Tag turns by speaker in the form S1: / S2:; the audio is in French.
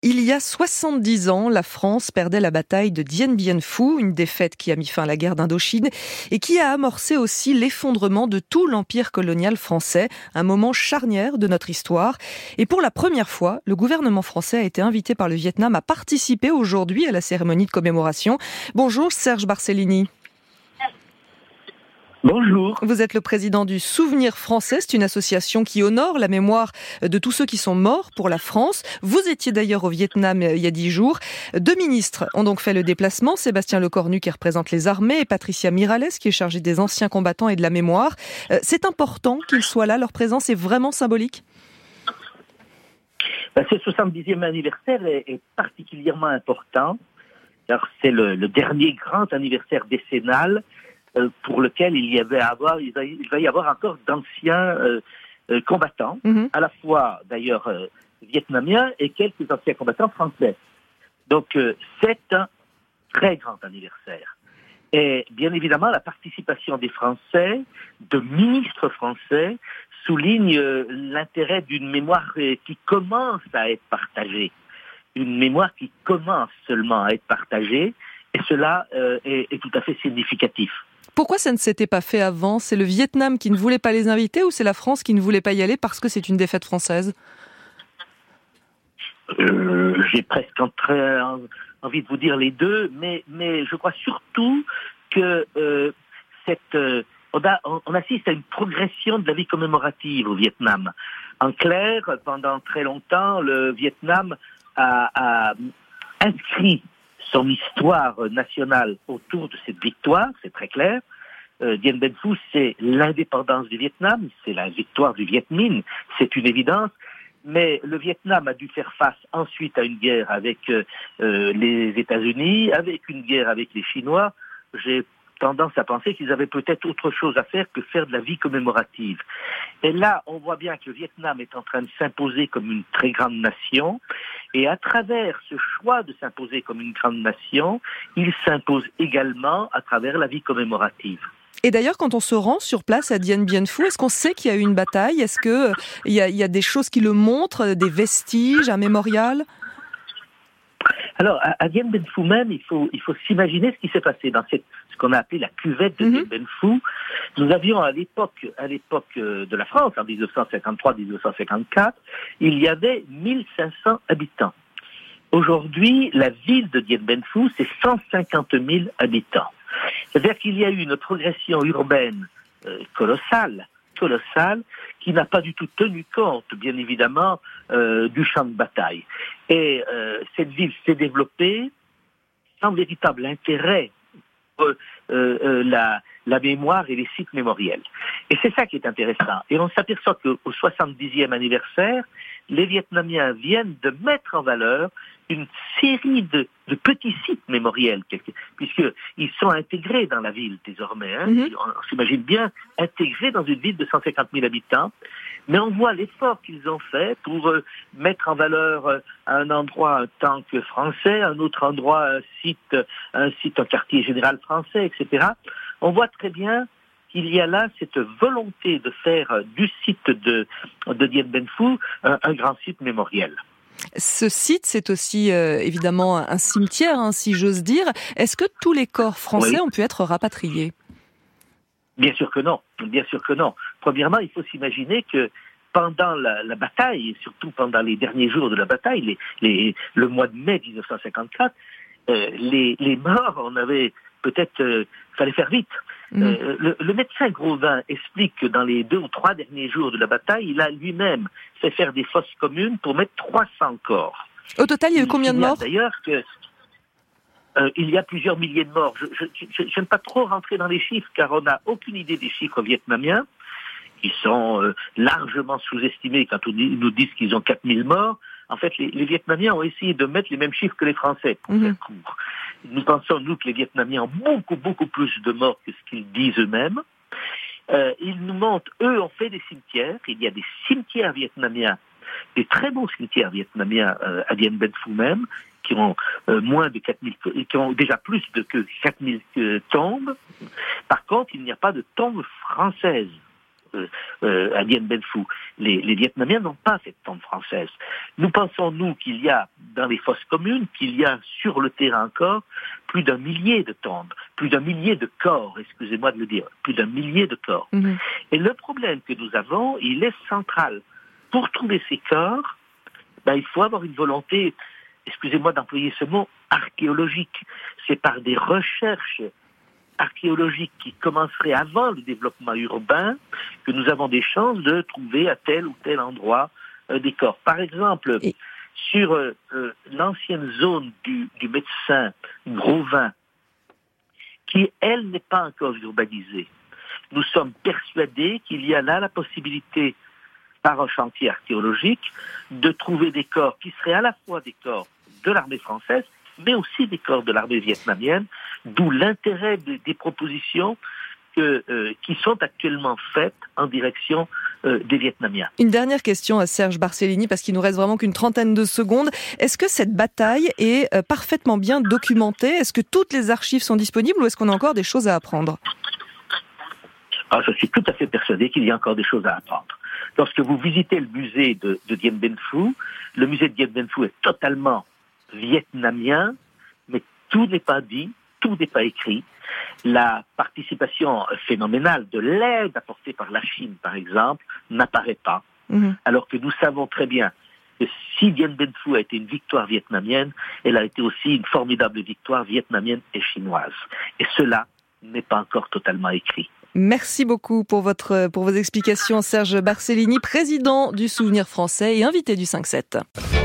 S1: Il y a 70 ans, la France perdait la bataille de Dien Bien Phu, une défaite qui a mis fin à la guerre d'Indochine et qui a amorcé aussi l'effondrement de tout l'empire colonial français, un moment charnière de notre histoire. Et pour la première fois, le gouvernement français a été invité par le Vietnam à participer aujourd'hui à la cérémonie de commémoration. Bonjour Serge Barcellini.
S2: Bonjour.
S1: Vous êtes le président du Souvenir français, c'est une association qui honore la mémoire de tous ceux qui sont morts pour la France. Vous étiez d'ailleurs au Vietnam il y a 10 jours. 2 ministres ont donc fait le déplacement, Sébastien Lecornu qui représente les armées et Patricia Miralles qui est chargée des anciens combattants et de la mémoire. C'est important qu'ils soient là, leur présence est vraiment symbolique ?
S2: Ce 70e anniversaire est particulièrement important, car c'est le dernier grand anniversaire décennal pour lequel il va y avoir encore d'anciens combattants, à la fois d'ailleurs vietnamiens et quelques anciens combattants français. Donc c'est un très grand anniversaire. Et bien évidemment, la participation des Français, de ministres français, souligne l'intérêt d'une mémoire qui commence à être partagée. Une mémoire qui commence seulement à être partagée, et cela est tout à fait significatif.
S1: Pourquoi ça ne s'était pas fait avant ? C'est le Vietnam qui ne voulait pas les inviter ou c'est la France qui ne voulait pas y aller parce que c'est une défaite française ?
S2: J'ai presque envie de vous dire les deux, mais je crois surtout que on assiste à une progression de la vie commémorative au Vietnam. En clair, pendant très longtemps, le Vietnam a inscrit son histoire nationale autour de cette victoire, c'est très clair. Dien Bien Phu, c'est l'indépendance du Vietnam, c'est la victoire du Viet Minh, c'est une évidence. Mais le Vietnam a dû faire face ensuite à une guerre avec les États-Unis, avec une guerre avec les Chinois. J'ai tendance à penser qu'ils avaient peut-être autre chose à faire que faire de la vie commémorative. Et là, on voit bien que le Vietnam est en train de s'imposer comme une très grande nation. Et à travers ce choix de s'imposer comme une grande nation, il s'impose également à travers la vie commémorative.
S1: Et d'ailleurs, quand on se rend sur place à Dien Bien Phu, est-ce qu'on sait qu'il y a eu une bataille ? Est-ce qu'il y a des choses qui le montrent, des vestiges, un mémorial ?
S2: Alors, à Dien Bien Phu même, il faut s'imaginer ce qui s'est passé dans ce qu'on a appelé la cuvette de Dien Bien Phu. Nous avions à l'époque de la France, en 1953-1954, il y avait 1500 habitants. Aujourd'hui, la ville de Dien Bien Phu, c'est 150 000 habitants. C'est-à-dire qu'il y a eu une progression urbaine colossale, qui n'a pas du tout tenu compte, bien évidemment, du champ de bataille. Et cette ville s'est développée sans véritable intérêt pour la mémoire et les sites mémoriels. Et c'est ça qui est intéressant. Et on s'aperçoit qu'au 70e anniversaire, les Vietnamiens viennent de mettre en valeur une série de petits sites mémoriels, puisqu'ils sont intégrés dans la ville désormais. On s'imagine bien intégrés dans une ville de 150 000 habitants, mais on voit l'effort qu'ils ont fait pour mettre en valeur un endroit un tank français, un autre endroit un quartier général français, etc. On voit très bien qu'il y a là cette volonté de faire du site de Dien Bien Phu un grand site mémoriel.
S1: Ce site, c'est aussi évidemment un cimetière, si j'ose dire. Est-ce que tous les corps français ont pu être rapatriés ?
S2: Bien sûr que non. Premièrement, il faut s'imaginer que pendant la bataille, et surtout pendant les derniers jours de la bataille, le mois de mai 1954, les morts, on avait peut-être fallait faire vite. Le médecin Grovin explique que dans les 2 ou 3 derniers jours de la bataille, il a lui-même fait faire des fosses communes pour mettre 300 corps.
S1: Au total, il y a eu combien de morts ?
S2: D'ailleurs, il y a plusieurs milliers de morts. Je n'aime pas trop rentrer dans les chiffres, car on n'a aucune idée des chiffres vietnamiens, qui sont largement sous-estimés quand ils nous disent qu'ils ont 4000 morts. En fait, les Vietnamiens ont essayé de mettre les mêmes chiffres que les Français, pour faire court. Nous pensons, nous, que les Vietnamiens ont beaucoup, beaucoup plus de morts que ce qu'ils disent eux-mêmes. Ils nous montrent, eux, ont fait des cimetières. Il y a des cimetières vietnamiens, des très beaux cimetières vietnamiens à Dien Bien Phu même, qui ont qui ont déjà plus que 4000 tombes. Par contre, il n'y a pas de tombes françaises à Dien Bien Phu. Les Vietnamiens n'ont pas cette tombe française. Nous pensons, nous, qu'il y a dans les fosses communes, qu'il y a sur le terrain encore plus d'1 millier de tombes, plus d'1 millier de corps, excusez-moi de le dire, plus d'1 millier de corps. Mmh. Et le problème que nous avons, il est central. Pour trouver ces corps, il faut avoir une volonté, excusez-moi d'employer ce mot, archéologique. C'est par des recherches archéologiques qui commenceraient avant le développement urbain que nous avons des chances de trouver à tel ou tel endroit des corps. Par exemple, sur l'ancienne zone du médecin Gros-Vin, qui, elle, n'est pas encore urbanisée, nous sommes persuadés qu'il y a là la possibilité, par un chantier archéologique, de trouver des corps qui seraient à la fois des corps de l'armée française, mais aussi des corps de l'armée vietnamienne, d'où l'intérêt des propositions qui sont actuellement faites en direction des Vietnamiens.
S1: Une dernière question à Serge Barcellini, parce qu'il nous reste vraiment qu'une trentaine de secondes. Est-ce que cette bataille est parfaitement bien documentée ? Est-ce que toutes les archives sont disponibles ou est-ce qu'on a encore des choses à apprendre ?
S2: Je suis tout à fait persuadé qu'il y a encore des choses à apprendre. Lorsque vous visitez le musée de Dien Bien Phu, le musée de Dien Bien Phu est totalement vietnamien, mais tout n'est pas dit, tout n'est pas écrit. La participation phénoménale de l'aide apportée par la Chine, par exemple, n'apparaît pas. Alors que nous savons très bien que si Dien Bien Phu a été une victoire vietnamienne, elle a été aussi une formidable victoire vietnamienne et chinoise. Et cela n'est pas encore totalement écrit.
S1: Merci beaucoup pour vos explications, Serge Barcellini, président du Souvenir français et invité du 5-7.